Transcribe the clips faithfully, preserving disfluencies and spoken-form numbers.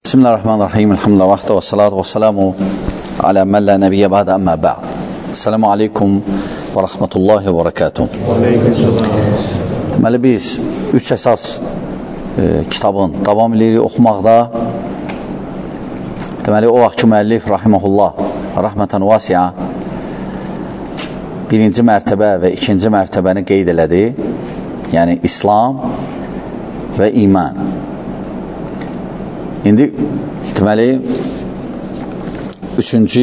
Bismillahirrahmanirrahim. Elhamdülillah vahdə və salatu və salamu alə mən lə nəbiyyə bədə əmmə bə'd. Esselamu aleykum və rəhmətullahi və bərəkatuhu. Deməli, biz üç əsas e, kitabın davam edirik oxumaqda. Deməli, o vaxt ki, müəllif rahiməhullah, rəhmətən vasiyə birinci mərtəbə və ikinci mərtəbəni qeyd elədi. Yəni, İslam və iman. İndi, deməli, üçüncü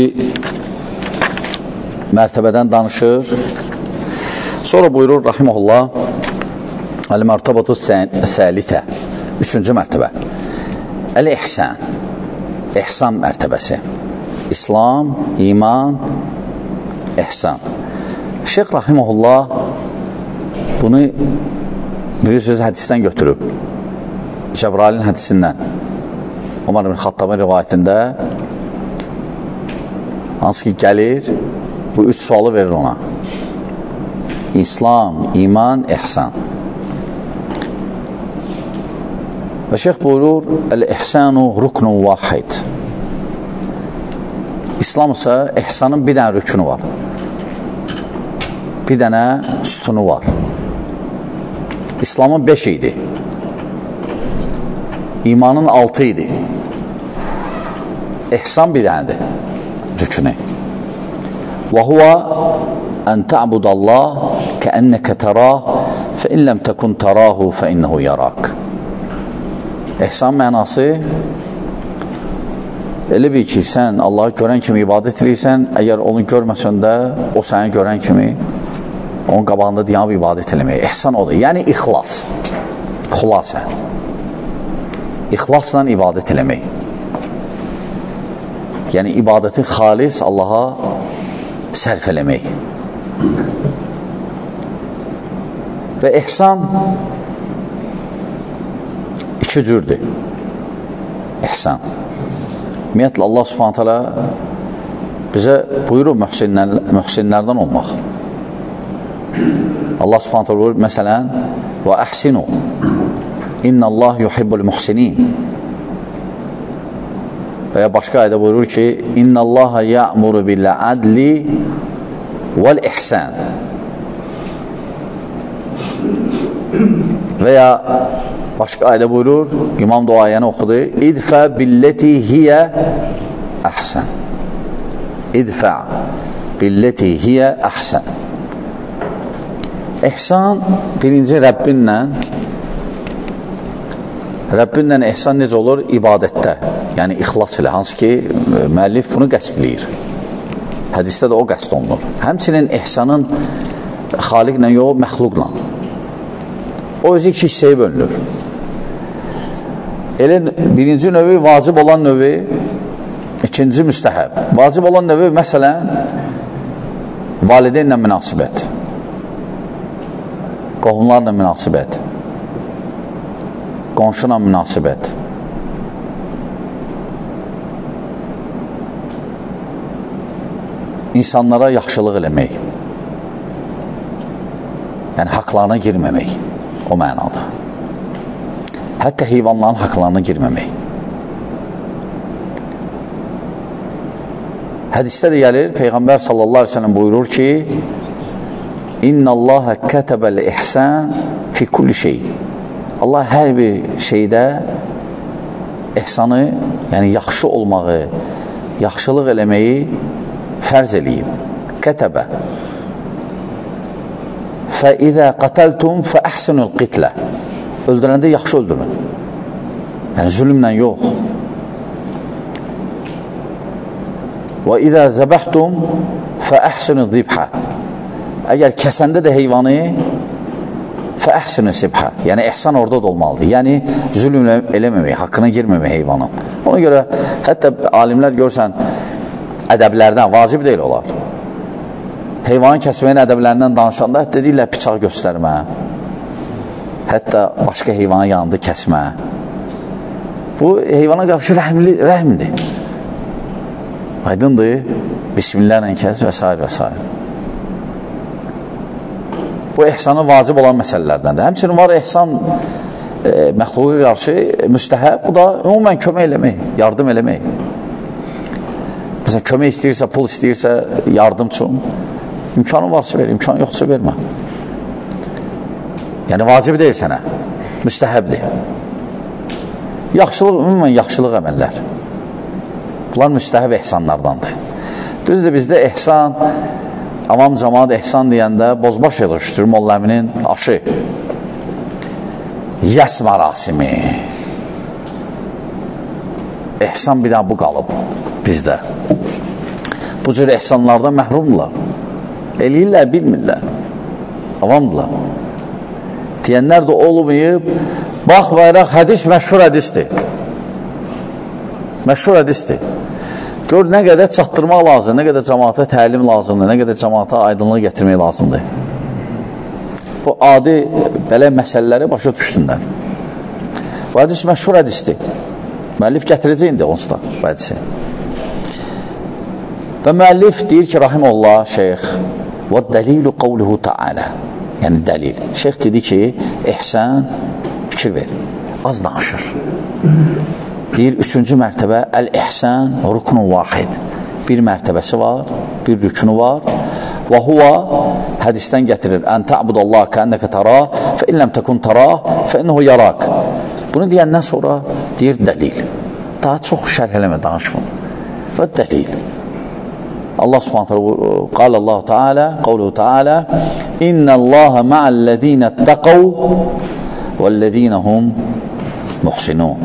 mərtəbədən danışır. Sonra buyurur, rahiməhullah, Əl-Mərtabatu Səlitə, üçüncü mərtəbə. Əl-İhsan, İhsan mərtəbəsi. İslam, iman, İhsan. Şeyx rahiməhullah bunu bilirsiniz hədisdən götürüb. Cəbrailin hədisindən. Umar ibn Xattabın rivayətində hansı ki gəlir, bu üç sualı verir ona. İslam, iman, ihsan. Və şeyx buyurur, Əl-İhsanu ruknun vahid. İslam ise ihsanın bir dənə rükünü var. Bir dənə sütunu var. İslamın beş idi. İmanın altı idi. İhsan bir dənədir rükünü. Və huvə ən ta'budallah kəənnəkə tərah fə in ləm təkun tərahu fə innəhu yarak. İhsan mənası elə bil ki, sən Allahı görən kimi ibadət edirsən, əgər onu görməsən də o səni görən kimi onun qabağında dayanıb ibadət eləmək. İhsan odur. Yəni, ixlas. Xülasə. İxlasla ibadət eləmək. Yəni, ibadəti xalis Allaha sərf eləmək. Və ihsan iki cürdür. İhsan. Ümumiyyətlə, Allah subhanət hələ bizə buyurur mühsinlər, mühsinlərdən olmaq. Allah subhanət hələ buyurur, məsələn, və əhsinu İnnəllah yuhibbul muhsinin. Və ya başqa ayda buyurur ki, İnnəllaha ya'muru bil adli vəl ihsan. Və ya başqa ayda buyurur, İmam da o ayəni oxudu, İdfə billeti hiyə əhsən. İdfə billeti hiyə əhsən. İhsan birinci Rəbbinlə Rəbbinlə ihsan necə olur? İbadətdə, yəni ixlas ilə, hansı ki, müəllif bunu qəsdləyir. Hədisdə də o qəsd olunur. Həmçinin ihsanın xaliqlə yox, məxluqla. O özü iki hissəyə bölünür. Elə birinci növü vacib olan növü, ikinci müstəhəb. Vacib olan növü, məsələn, valideynlə münasibət, qohumlarla münasibət, qonşuna münasibət. İnsanlara yaxşılıq eləmək. Yəni, haqlarına girməmək. O mənada. Hətta heyvanların haqlarına girməmək. Hədisdə də gəlir, Peyğəmbər sallallahu aleyhi ve sellem buyurur ki, İnnəlləhə kətəbəl ihsan fi kulli şey. Allah hər bir şeydə ihsanı, yəni yaxşı olmağı, yaxşılıq eləməyi fərz eləyib. Kətəbə. Fəidə qatəltum fəəhsinul qitlə. Öldürəndə yaxşı öldürün. Yəni, zülümlə yox. Və idə zəbəhtum fəəhsinul zibhə. Əgər kəsəndə də heyvanı fəəhsinul sibhə. Yəni, ihsan orada da olmalıdır. Yəni, zülüm eləməmək, haqqına girməmək heyvanın. Ona görə, hətta alimlər görsən, ədəblərdən vacib deyil olar. Heyvanın kəsməyin ədəblərindən danışanda hətta deyirlər, bıçaq göstərmə, hətta başqa heyvanın yanında kəsmə. Bu, heyvana qarşı rəhmli, rəhmdir. Aydındır, bismillahlə kəs və s. və s. Bu, ihsanı vacib olan məsələlərdəndir. Həmçinin var, ihsan e, məxluqa qarşı müstəhəb, bu da ümumən kömək eləmək, yardım eləmək. Məsələn, kömək istəyirsə, pul istəyirsə, yardım üçün, imkanın varsa ver, imkan yoxsa vermə. Yəni, vacib deyil sənə, müstəhəbdir. Yaxşılıq, ümumən yaxşılıq əməllər. Bunlar müstəhəb ehsanlardandır. Düzdür, bizdə ehsan, avam cəmaat ehsan deyəndə bozbaş yetişdirir Molla Əminin aşı. Yəs mərasimi. Ehsan bir daha bu qalıb bizdə. Bu cür ehsanlardan məhrumdurlar. Eləyirlər, bilmirlər. Avamdırlar. Deyənlər də olmayıb, baxmayaraq hədis məşhur hədisdir. Məşhur hədisdir. Gör, nə qədər çatdırmaq lazım, nə qədər cəmaata təlim lazımdır, nə qədər cəmaata aydınlığı gətirmək lazımdır. Bu adi belə məsələləri başa düşsünlər. Bu hədis məşhur hədisdir. Müəllif gətirəcək indi onsuz da bu hədisi. Və müəllif deyir ki, rahiməllah, şeyx, və dəlilu qavluhu ta'ala. Yəni, dəlil. Şeyx dedi ki, ehsən, fikir ver, az danışır. Deyir, üçüncü mərtəbə, əl-ehsən, ruknun vahid. Bir mərtəbəsi var, bir rükünü var. Və huva, hədisdən gətirir, ən ta'budallah kənnəkə tarah, fə inləm təkun tarah, fə inəhu yarak. Bunu deyəndən sonra deyir, dəlil. Daha çox şərh eləmə, danışma. Və dəlil. Allah subhanahu teala qala Allah Teala qavluhu Teala innallaha ma'allezina ittaqav vellezina hum muhsinun.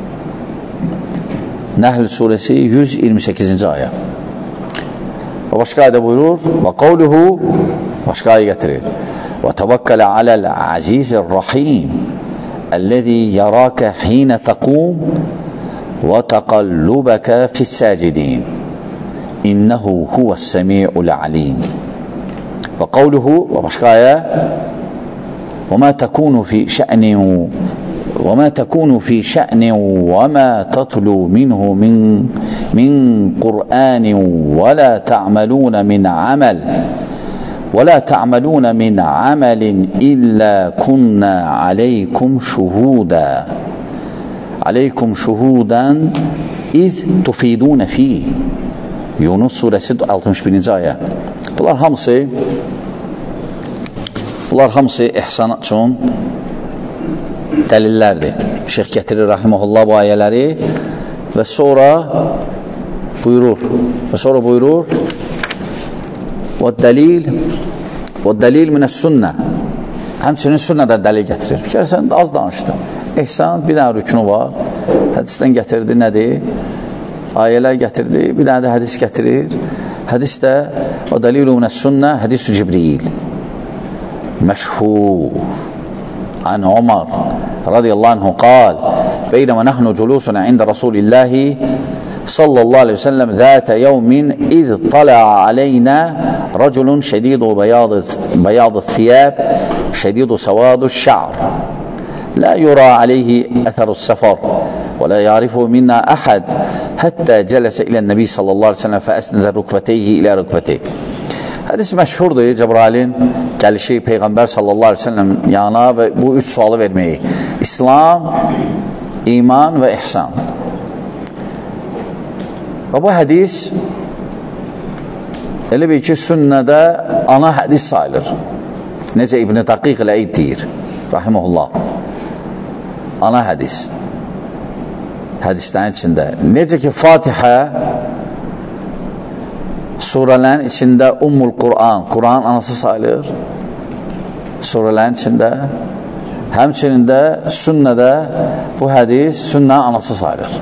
Nəhl surəsi yüz iyirmi səkkizinci ayə. Və başqa ayədə buyurur və qavluhu başqa ayə gətirir və təvəkkələ aləl azizir rahim əlləzi yaraka hinə təqum və təqallubəkə fissəcidin İnnehu huvəs-səmi'ul alim. Və qavluhu və başqa ayə və mə təkunu fi şə'nin və mə təkunu fi şə'nin və mə tatlu minhu min min Qur'anin və la ta'malun min amal və la ta'malun min amalin illa kunna aleykum şuhuda aleykum şuhudan iz tufidun fih. Yunus surəsi altmış birinci ayə. Bunlar hamısı bunlar hamısı ehsan üçün dəlillərdir. Şeyx gətirir rahiməhullah bu ayələri və sonra buyurur və sonra buyurur və dəlil və dəlil minəs sünnə. Həmçinin sünnədə dəlil gətirir. Fikirsən də az danışdım. Ehsan bir dənə rükünü var. Hədisdən gətirdi nədir? Ayələr gətirdi, bir dənə də hədis gətirir. Hədis də o dəlilu minəs sünnə, hədis-ü Cibril. Məşhur. An Umar radiyallahu anhu qal beynəmə nəhnu culusun ində Rasulillahi sallallahu aleyhi ve sellem zətə yevmin iz tala'a aleynə raculun şədidu bəyadı thiyab şədidu savadu şa'r la yura aleyhi əthəru səfar və la yarifu minna əhəd həttə cələsə ilə nəbi sallallahu aleyhi ve sellem fəəsnədə rükbəteyhi ilə rükbəteyhi. Hədis məşhurdur, Cəbrailin gəlişi Peyğəmbər sallallahu aleyhi ve sellem yana və bu üç sualı verməyi. İslam, iman və ihsan. Və bu hədis elə bir ki, sünnədə ana hədis sayılır. Necə İbn-i Daqiq ilə deyir, rahiməhullah. Ana hədis. Hədislərin içində. Necə ki, Fatihə surələrin içində Ummul Quran, Quran anası sayılır. Surələrin içində. Həmçinin də sünnədə bu hədis sünnə anası sayılır.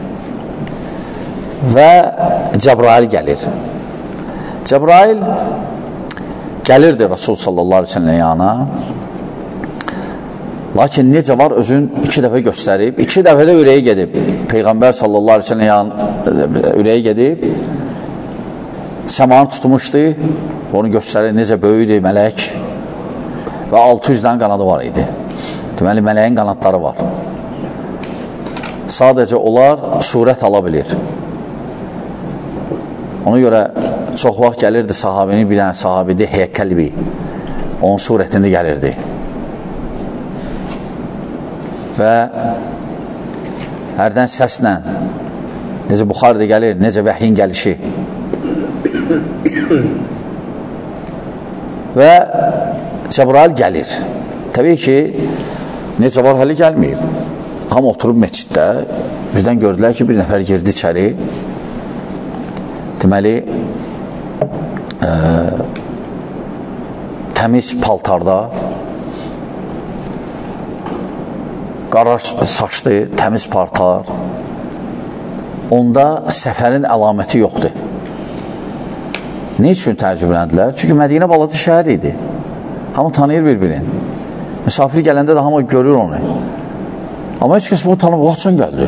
Və Cəbrail gəlir. Cəbrail gəlirdi Rasul sallallahu aleyhi ve sellem yana. Lakin necə var özün iki dəfə göstərib, iki dəfə də ürəyə gedib. Peyğəmbər sallallahu aleyhi ve sellem ürəyə gedib, səmanı tutmuşdu, onu göstərir, necə böyüdü mələk və altı yüzdən qanadı var idi. Deməli, mələyin qanadları var. Sadəcə onlar surət ala bilir. Ona görə çox vaxt gəlirdi sahabinin, bir dənə sahabidi Heykəlbi, onun surətində gəlirdi. və hərdən səslə, necə Buxarıda gəlir, necə vəhyin gəlişi və Cəbrail gəlir. Təbii ki, necə var hələ gəlməyib. Hamı oturub meçiddə, birdən gördülər ki, bir nəfər girdi içəri. Deməli, ə, təmiz paltarda, qara saçlı, təmiz paltar. Onda səfərin əlaməti yoxdur. Ne üçün təəccübləndilər? Çünki Mədinə balaca şəhər idi. Hamı tanıyır bir-birini. Misafir gələndə də hamı görür onu. Amma heç kəs bunu tanımır, vaxtcan gəldi.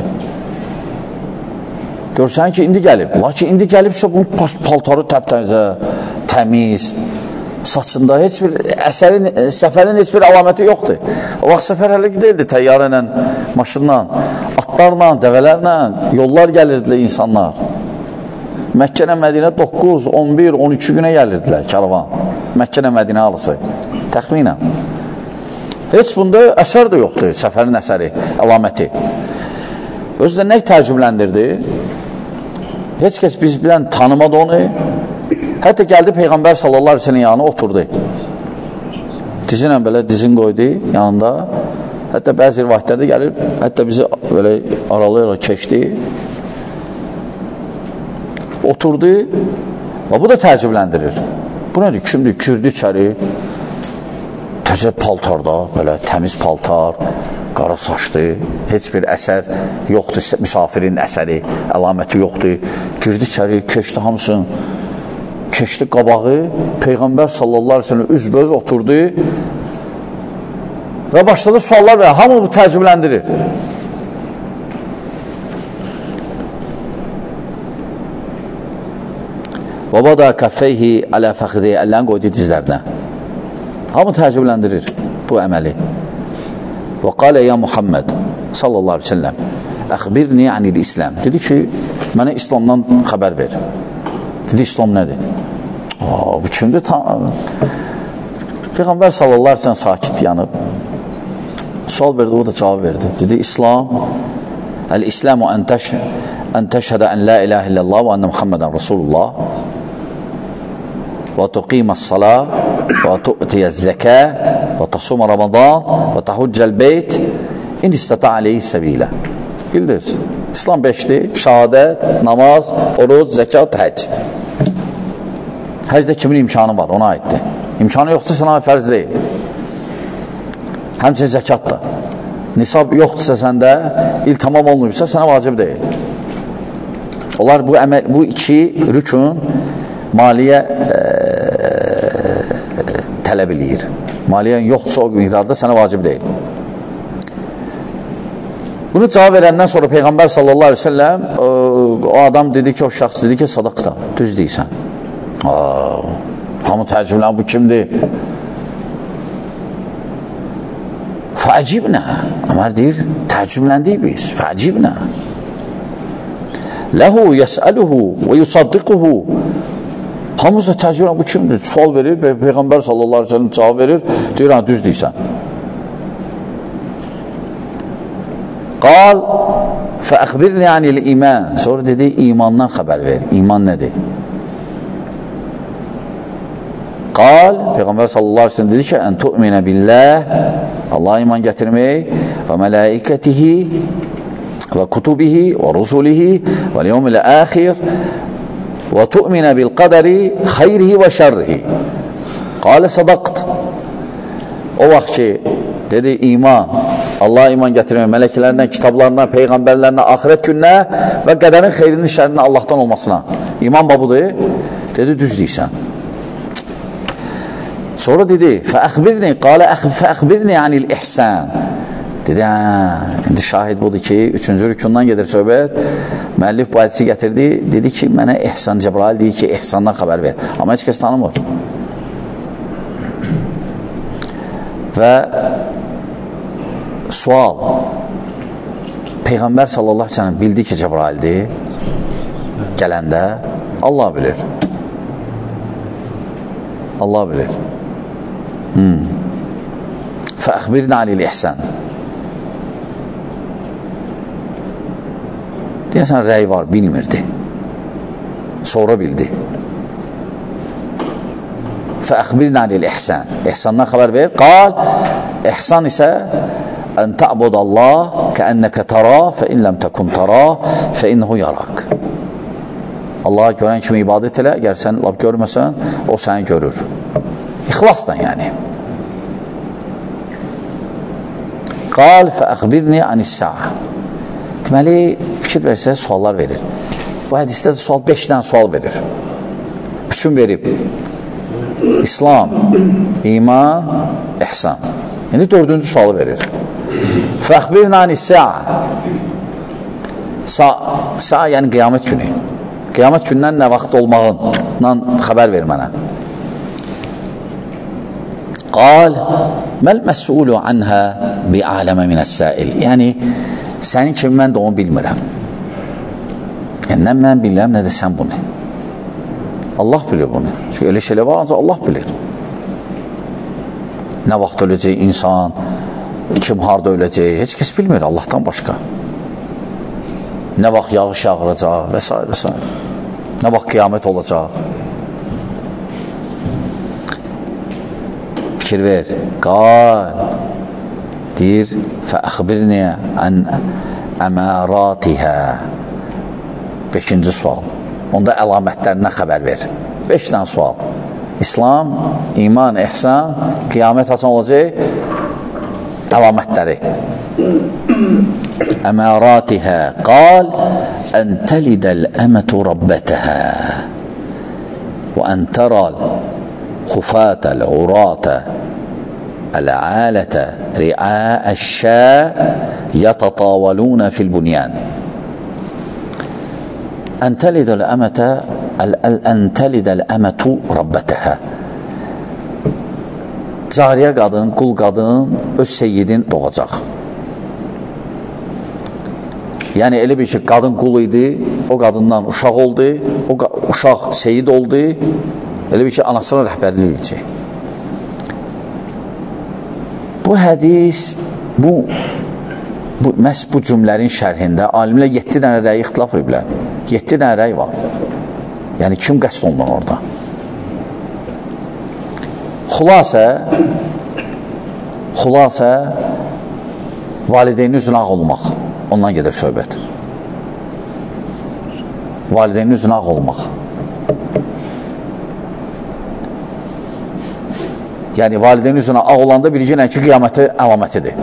Görsən ki, indi gəlib. Lakin indi gəlibsə, bunun paltarı təptəmizə, təmiz, saçında heç bir əsərin, səfərin heç bir əlaməti yoxdur. O vaxt səfər hələ deyildi, təyyarə ilə, maşınla, atlarla, dəvələrlə, yollar gəlirdilər insanlar. Məkkənə Mədinə doqquz, on bir, on iki günə gəlirdilər karavan. Məkkənə Mədinə arası. Təxminən. Heç bunda əsər də yoxdur, səfərin əsəri, əlaməti. Özü də nə təəccübləndirdi? Heç kəs biz bilən tanımadı onu. Hətta gəldi Peyğəmbər sallallahu aleyhi ve sellem yanına oturdu. Dizinlə belə dizin qoydu yanında. Hətta bəzi rivayətlərdə gəlib, hətta bizi belə aralayaraq keçdi. Oturdu və bu da təəccübləndirir. Bu nədir? Kimdir? Kürdü içəri, təzə paltarda, belə təmiz paltar, qara saçlı, heç bir əsər yoxdur, misafirin əsəri, əlaməti yoxdur. Girdi içəri, keçdi hamısın, keçdi qabağı, Peyğəmbər sallallahu aleyhi ve sellem üzbəüz oturdu və başladı suallar və hamı bu təəccübləndirir. Və vada kəffeyhi alə fəxidi, əllərini qoydu dizlərinə. Hamı təəccübləndirir bu əməli. Və qalə ya Muhammed sallallahu aleyhi ve sellem, əxbirni anil İslam. Dedi ki, mənə İslamdan xəbər ver. Dedi, İslam nədir? Aa, bu kimdir? Peyğəmbər sallallahu aleyhi ve sellem sakit yanıb. Sual verdi, o da cavab verdi. Dedi, İslam, əl-İslamu ən təşhədə ən la ilahe illallah və ənə Muhammedən Rasulullah və tuqimə s-salah və tu'tiyə z-zəkə və tasuma Ramazan və tahuccəl beyt in istata aleyhi səbilə. Bildiniz, İslam beşdir, şəhadət, namaz, oruc, zəkat, həc. Həcdə kimin imkanı var, ona aiddir. İmkanı yoxdursa sana fərz deyil. Həmçin zəkat da. Nisab yoxdursa səndə, il tamam olmayıbsa sənə vacib deyil. Onlar bu, əməl, bu iki rükün maliyyə e, tələb eləyir. Maliyyən yoxdursa o miqdarda sənə vacib deyil. Bunu cavab verəndən sonra Peyğəmbər sallallahu aleyhi ve sellem o, o adam dedi ki, o şəxs dedi ki, sadaqda, düz deyirsən. Aa, hamı təəccüblən, bu kimdir? Fəacibnə. Ömər deyir, təəccübləndik biz. Fəacibnə. Ləhu yəsəluhu və yusaddiquhu. Hamısı da təəccüblən, bu kimdir? Sual verir, Peyğəmbər sallallahu aleyhi ve sellem cavab verir, deyir, ha, düz deyirsən. Qal, fəəxbirni anil iman. Sonra dedi, imandan xəbər ver. İman nədir? Qal, Peyğəmbər sallallahu aleyhi ve sellem dedi ki, ən tu'minə billah, Allah'a iman gətirmək və mələikətihi və kutubihi və rusulihi və liyevmil əxir və tu'minə bil qədəri xeyrihi və şərrihi. Qalə sadaqt. O vaxt ki, dedi, iman, Allah'a iman gətirmək, mələklərlə, kitablarına, peyğəmbərlərinə, axirət gününə və qədərin xeyrinin, şərrinin Allahdan olmasına. İman babudur. Dedi, düz deyirsən. Sonra dedi, fəəxbirni, qalə fəəxbirni anil ihsan. Dedi, hə, indi şahid budur ki, üçüncü rükundan gedir söhbət. Müəllif bu hədisi gətirdi, dedi ki, mənə ihsan, Cəbrail deyir ki, ihsandan xəbər ver. Amma heç kəs tanımır. Və sual, Peyğəmbər sallallahu aleyhi ve sellem bildi ki, Cəbraildir, gələndə, Allah bilir. Allah bilir. Hmm. Fəəxbirni anil ihsan. Deyəsən, rəy var, bilmirdi. Sonra bildi. Fəəxbirnə anil ihsan. İhsandan xəbər ver. Qal, ihsan isə ən ta'budallah kəənnəkə tara fə in ləm təkun tara fə innehu yarak. Allaha görən kimi ibadət elə, əgər sən lab görməsən, o səni görür. İxlasdan yəni. Qal fəəxbirni anis-sa'a. Deməli, fikir versə, suallar verir. Bu hədisdə də sual, beş dənə sual verir. Üçün verib. İslam, iman, ihsan. İndi dördüncü sualı verir. Fəxbirnə anis-sa'a. Sa'a yəni qiyamət günü. Qiyamət gündən nə vaxt olmağından xəbər ver mənə. Qal, məl məs'ulu anhə bi'aləmə minəs-sa'il. Yəni, sənin kimi mən də onu bilmirəm. Yəni, nə mən bilirəm, nə də sən bunu. Allah bilir bunu. Çünki elə şeylə var, ancaq Allah bilir. Nə vaxt öləcək insan, kim harada öləcək, heç kəs bilmir Allahdan başqa. Nə vaxt yağış yağıracaq və s. və s. Nə vaxt qiyamət olacaq. Fikir ver. Qal, deyir, fəəxbirni ən əməratihə. Beşinci sual. Onda əlamətlərindən xəbər ver. Beş dənə sual. İslam, iman, ihsan, qiyamət haçan olacaq? Əlamətləri. Əməratihə. Qal, ən təlidəl əmətu rabbətəhə və ən təral xufətəl uratə əl-ələtə ri'əəşşə yətətavalunə fil-bunyan. Ən təlidəl əmətə ən təlidəl əmətu rabbətəhə. Cariyə qadın, qul qadın öz seyyidin doğacaq. Yəni, elə bir ki, qadın qul idi, o qadından uşaq oldu, o uşaq seyid oldu, elə bir ki, anasına rəhbərlik edəcək. Bu hədis, bu, bu məhz bu cümlərin şərhində alimlər yeddi dənə rəyi ixtilaf ediblər. yeddi dənə rəy var. Yəni, kim qəsd olunur orada? Xülasə, xülasə, valideynin üzünə ağ olmaq. Ondan gedir söhbət. Valideynin üzünə ağ olmaq. Yəni, valideynin üzünə ağ olanda biləcəklər ki, qiyaməti əlamətidir.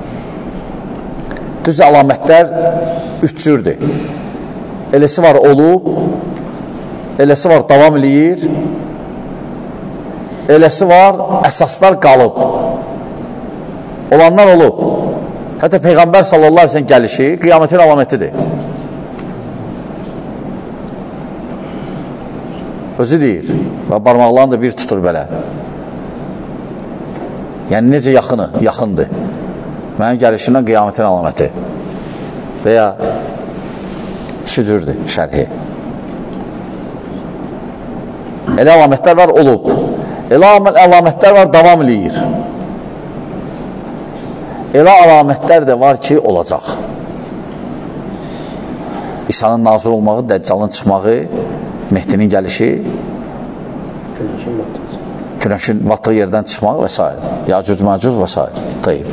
Düz əlamətlər üç cürdür. Eləsi var olub, eləsi var davam eləyir, eləsi var əsaslar qalıb. Olanlar olub. Hətta Peyğəmbər sallallahu aleyhi ve sellem gəlişi qiyamətin əlamətidir. Özü deyir və barmaqlarını da bir tutur belə. Yəni, necə yaxını, yaxındır. Mənim gəlişimdən qiyamətin əlaməti. Və ya şücürdür şərhi. Elə əlamətlər var, olub. Elə əlamətlər var, davam eləyir. Elə əlamətlər də var ki, olacaq. İsa'nın nazir olmağı, Dəccalın çıxmağı, Mehdinin gəlişi, günəşin batdığı yerdən çıxmağı və s. Yacuz, Macuz və s. Tayyib.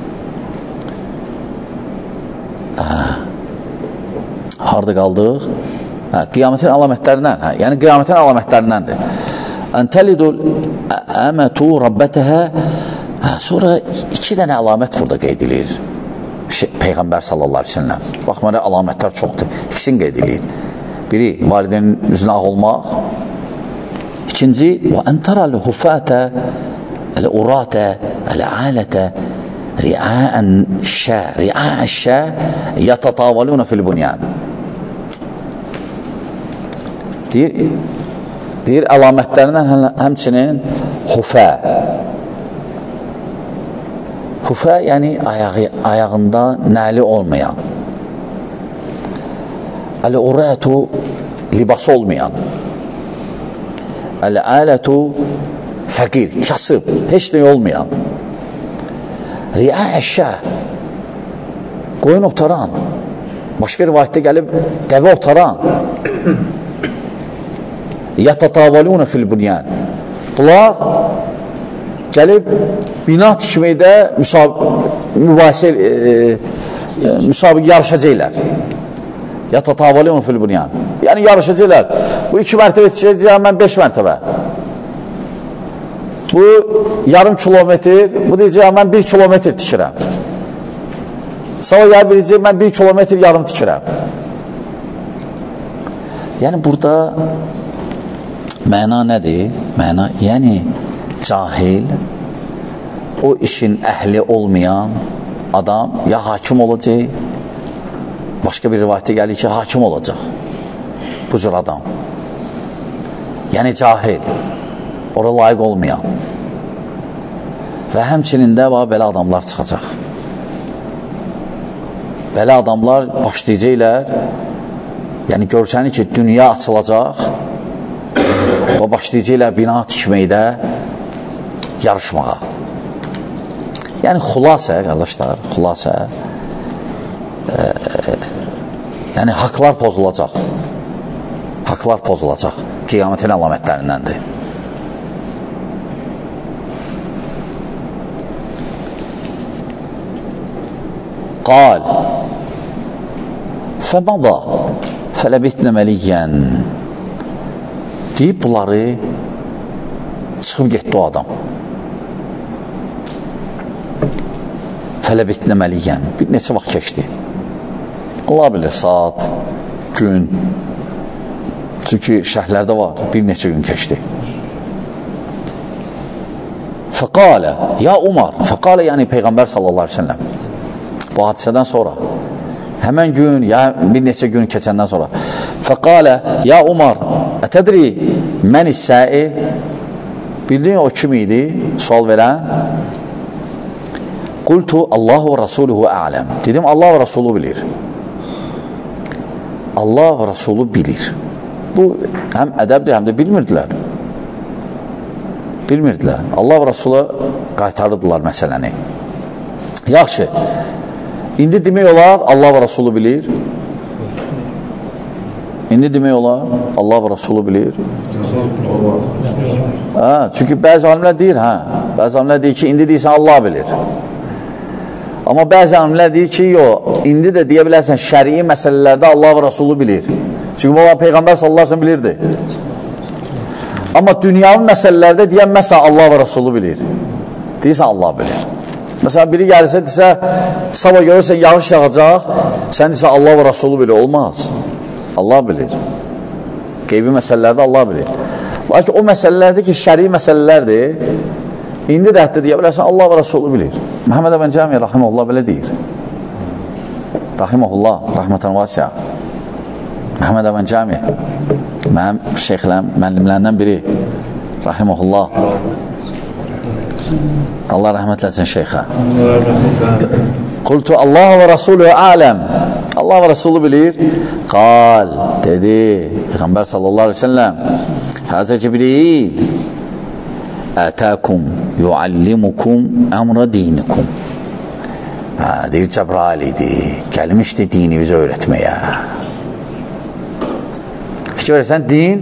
Harada qaldıq? Hə, qiyamətin əlamətlərindən. Hə, yəni, qiyamətin əlamətlərindəndir. Əntəlidul əmətu rabbətəhə. Hə, sonra iki dənə əlamət burada qeyd edilir. Şey, Peyğəmbər sallallahu aleyhi ve sellem. Bax, mənə əlamətlər çoxdur. İkisini qeyd edilir. Biri, valideynin üzünə ağ olmaq. İkinci, və əntəral hufətə, əl-uratə, əl-ələtə, ri'əən şə, ri'əən şə, yətətavalunə fil-bunyan. Deyir, deyir, əlamətlərindən həmçinin hufə. Hufə, yəni ayağı, ayağında nəli olmayan. Əl-urətü, libası olmayan. Əl-ələtu, fəqir, kasıb, heç nə olmayan. Riə əşşə, qoyun otaran. Başqa rivayətdə gəlib, dəvə otaran yətətəvaluna fil bunyan. Bunlar gəlib bina tikməkdə mübahisə e, e, müsabiq yarışacaqlar. Yətətəvaluna fil bunyan. Yəni yarışacaqlar. Bu iki mərtəbə tikəcək, mən beş mərtəbə. Bu yarım kilometr, bu deyəcək, mən bir kilometr tikirəm. Sonra yer biləcək, mən bir kilometr yarım tikirəm. Yəni burada məna nədir? Məna, yəni cahil, o işin əhli olmayan adam ya hakim olacaq, başqa bir rivayətdə gəlir ki, hakim olacaq bu cür adam. Yəni cahil, ora layiq olmayan və həmçinin də belə adamlar çıxacaq. Belə adamlar başlayacaqlar, yəni görsəni ki, dünya açılacaq və başlayacaqlar bina tikməkdə yarışmağa. Yəni xülasə, qardaşlar, xülasə e, yəni haqlar pozulacaq. Haqlar pozulacaq. Qiyamətin əlamətlərindəndir. Qal fəmada fələbitnə məliyyən deyib bunları çıxıb getdi o adam. Fələbitnə məliyyən bir neçə vaxt keçdi. Allah bilir, saat, gün. Çünki şəhərlərdə var, bir neçə gün keçdi. Fəqalə, ya Umar, fəqalə yəni Peyğəmbər sallallahu aleyhi ve sellem. Bu hadisədən sonra, həmən gün, ya bir neçə gün keçəndən sonra. Fəqalə, ya Umar, ətədri mən isə-i, bildin o kim idi, sual verən? Qultu, Allah və Rasuluhu ələm. Dedim, Allah və Rasulu bilir. Allah və Rasulu bilir. Bu, həm ədəbdir, həm də bilmirdilər. Bilmirdilər. Allah və Rasula qaytarırdılar məsələni. Yaxşı, indi demək olar, Allah və Rasulu bilir. İndi demək olar, Allah və Rasulu bilir. Hə, çünki bəzi alimlər deyir, hə, bəzi alimlər deyir ki, indi deyirsən, Allah bilir. Amma bəzi alimlər deyir ki, yox, indi də deyə bilərsən, şərii məsələlərdə Allah və Rasulu bilir. Çünki bu, Peyğəmbər sallallahu aleyhi ve sellem bilirdi. Amma dünyanın məsələlərdə deyən, məsələn, Allah və Rasulu bilir. Deyirsən, Allah bilir. Məsələn, biri gəlirsə, desə, sabah görürsən, yağış yağacaq, sən desən, Allah və Rasulu bilir. Olmaz. Allah bilir. Qeybi məsələlərdə Allah bilir. Lakin o məsələlərdə ki, şərii məsələlərdir, indi də hətta deyə bilərsən, Allah və Rasulu bilir. Məhəmməd əbən Cəmiyə, rahiməhullah, belə deyir. Rahiməhullah, rəhmətən vasiyyə. Məhəmməd əbən Cəmiyə, mənim şeyxləm, mənlimlərindən biri, rahiməhullah. Allah rəhmət eləsin şeyxə. Qultu, Allah və Rasulü ələm. Allah və Rasulü bilir. Qal, dedi, Peyğəmbər sallallahu aleyhi ve sellem, Həzə Cibril, ətəkum yuallimukum əmrə dinikum. Hə, deyir, Cəbrail idi, gəlmişdi dinimizi öyrətməyə. Fikir verəsən, din,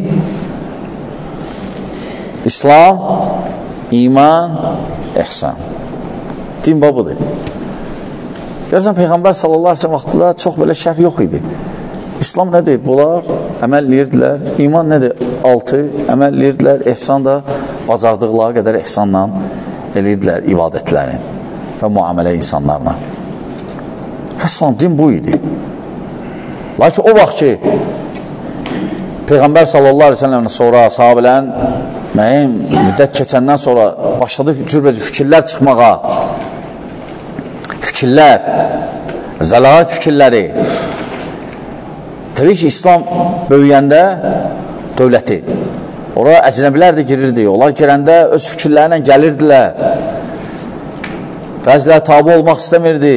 İslam, iman, ihsan. Din babıdır. Görürsən, Peyğəmbər sallallahu aleyhi ve sellem vaxtında çox belə şərh yox idi. İslam nədir? Bunlar əməl edirdilər. İman nədir? Altı, əməl edirdilər. İhsan da bacardıqları qədər ihsanla edirdilər ibadətlərini və müamilə insanlarla. Fəslan, din bu idi. Lakin o vaxt ki, Peyğəmbər sallallahu aleyhi ve sellem'dən sonra sahabələrin müəyyən müddət keçəndən sonra başladı cürbəcə fikirlər çıxmağa. Fikirlər, zəlalət fikirləri. Təbii ki, İslam böyüyəndə dövləti. Oraya əcnəbilər də girirdi. Onlar girəndə öz fikirlərlə gəlirdilər. Bəziləri tabi olmaq istəmirdi.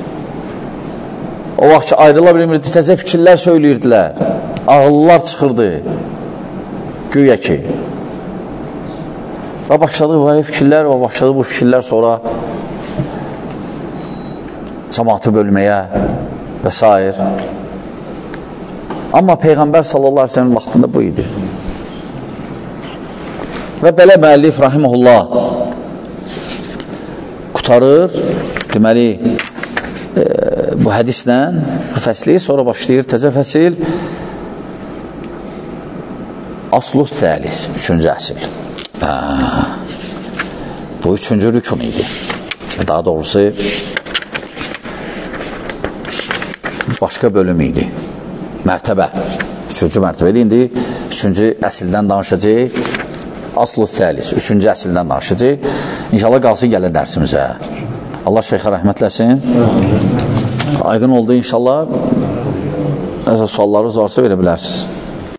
O vaxt ki, ayrıla bilmirdi, təzə fikirlər söyləyirdilər. Ağıllar çıxırdı. Güya ki. Və başladı bu fikirlər və başladı bu fikirlər sonra cəmaatı bölməyə və s. Amma Peyğəmbər sallallahu aleyhi ve sellem vaxtında bu idi. Və belə müəllif rahiməhullah qutarır, deməli, e, bu hədislə bu fəsli, sonra başlayır təzə fəsil Aslu Səlis, üçüncü əsil. Hə. Bu üçüncü rükun idi. Daha doğrusu başqa bölüm idi. Mərtəbə. Üçüncü mərtəbə idi. İndi üçüncü əsildən danışacaq. Aslu Səlis, üçüncü əsildən danışacaq. İnşallah qalsın gəlir dərsimizə. Allah şeyxə rəhmətləsin. Aydın oldu inşallah. Nəsə suallarınız varsa verə bilərsiniz.